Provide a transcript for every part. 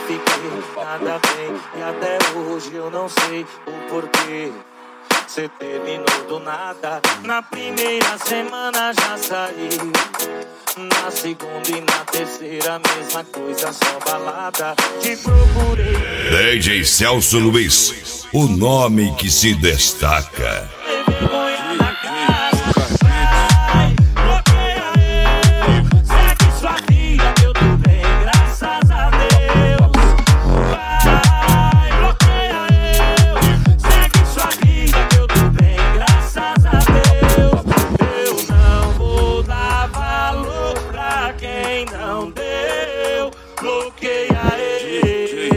fiquei, nada bem. E até hoje eu não sei o porquê. Cê terminou do nada. Na primeira semana já saiu. Na segunda e na terceira, mesma coisa, só balada. Te procurei. DJ Celso Luiz, o nome que se destaca. Vergonha na cara. Vai, bloqueia eu. Segue sua vida que eu tô bem, graças a Deus. Vai, bloqueia eu. Segue sua vida que eu tô bem, graças a Deus. Eu não vou dar valor pra quem não deu. Bloqueia ele.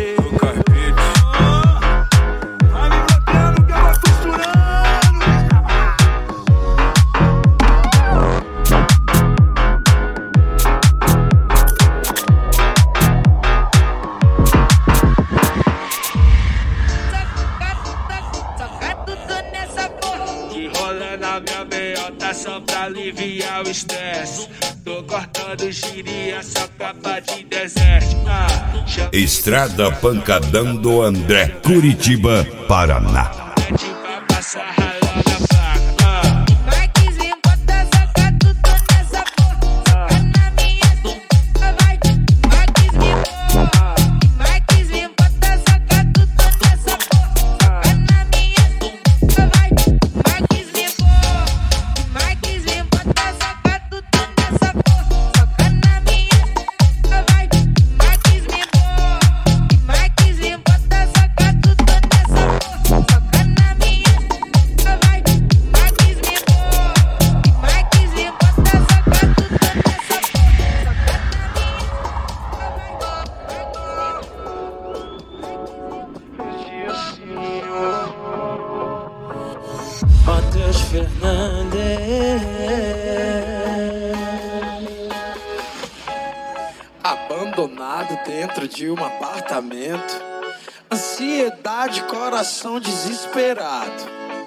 Vai me bloqueando que eu vou costurando. Que rola na minha meiota só pra aliviar o estresse. Tô cortando giria, só capa de deserto. Estrada Pancadão do André, Curitiba, Paraná. Pede pra passar ralando a placa. Marquezinho, bota saca tudo nessa porra. Saca na minha boca, vai. Marquezinho, bota saca tudo nessa porra. Saca na minha boca, vai. Marquezinho, bota saca tudo nessa porra. Saca na minha boca, vai. Marquezinho, bota saca tudo nessa porra. Saca na minha boca, vai. Marquezinho, bota saca tudo nessa Matheus Fernandes, Abandonado dentro de um apartamento. Ansiedade, coração desesperado.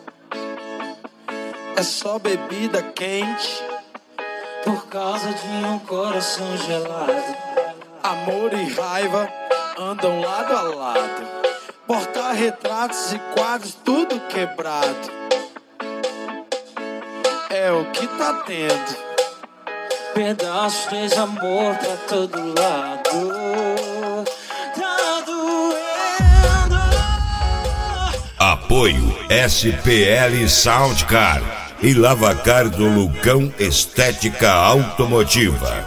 É só bebida quente. por causa de um coração gelado. Amor e raiva andam lado a lado. Porta-retratos e quadros, tudo quebrado. É o que tá tendo. Pedaços de amor pra todo lado. Tá doendo. Apoio SPL Soundcar e Lavacar do Lucão Estética Automotiva.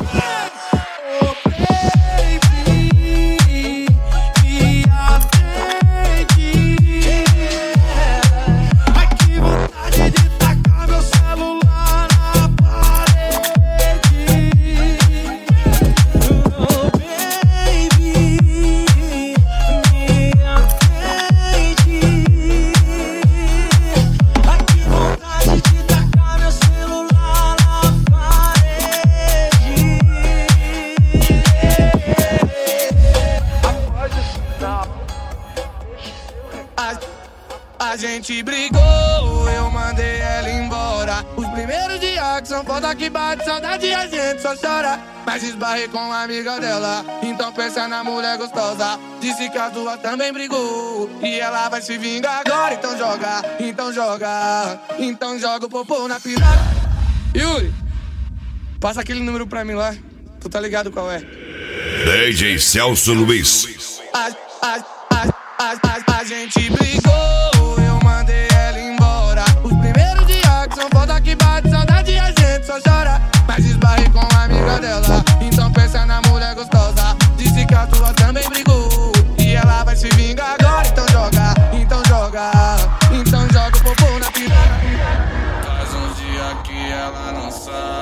A gente brigou, eu mandei ela embora. Os primeiros dias que são foda que bate saudade, a gente só chora. Mas esbarrei com uma amiga dela, então pensa na mulher gostosa. Disse que as duas também brigou e ela vai se vingar agora. Então joga, então joga, então joga o popô na piroca. Yuri, passa aquele número pra mim lá, tu tá ligado qual é? DJ Celso Luiz. A gente brigou, eu mandei ela embora. Os primeiros dias que são foda que bate saudade, a gente só chora. Mas esbarrei com uma amiga dela, então pensa na mulher gostosa. Disse que a tua também brigou e ela vai se vingar agora. Então joga, então joga, então joga o popô na piroca. Faz uns dias que ela não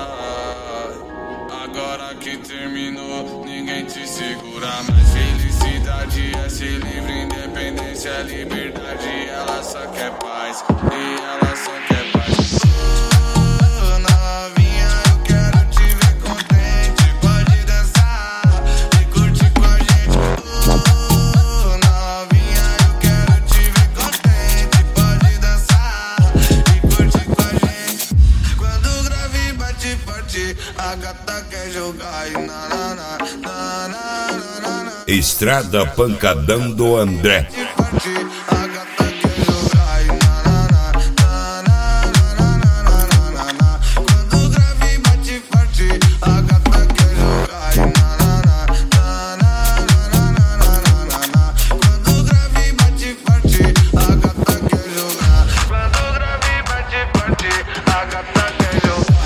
sai. Agora que terminou, ninguém te segura mais. Felicidade é ser livre, independência é liberdade. Ela só quer paz, e ela só quer paz. Oh, novinha, eu quero te ver contente. Pode dançar e curtir com a gente. Oh, novinha, eu quero te ver contente. Pode dançar e curtir com a gente. Quando o grave bate forte, a gata quer jogar e na na na na na na na. Estrada Pancadão do André. Quando o grave bate forte, a gata quer jogar.